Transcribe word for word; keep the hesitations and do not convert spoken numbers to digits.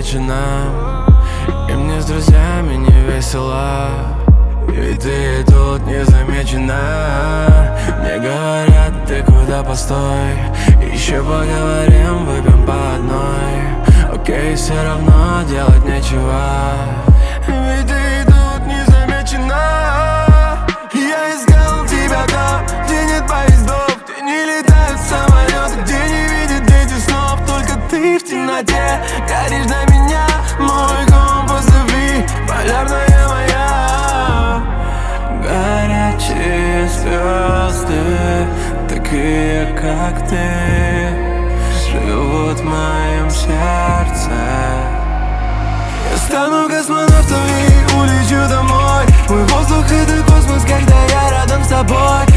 ночам, и мне с друзьями не весело, ведь ты тут не замечена. Мне говорят, ты куда, постой, еще поговорим, выпьем по одной. Окей, все равно делать нечего, ведь ты тут не замечена. Я искал тебя там, где нет поездов, где не летают самолеты, где не видят эти снов. Только ты в темноте горишь для меня, мой компас любви, полярная моя. Горячие звезды, такие как ты, живут в моем сердце. Я стану космонавтом и улечу домой. Мой воздух — это космос, когда я рядом с тобой.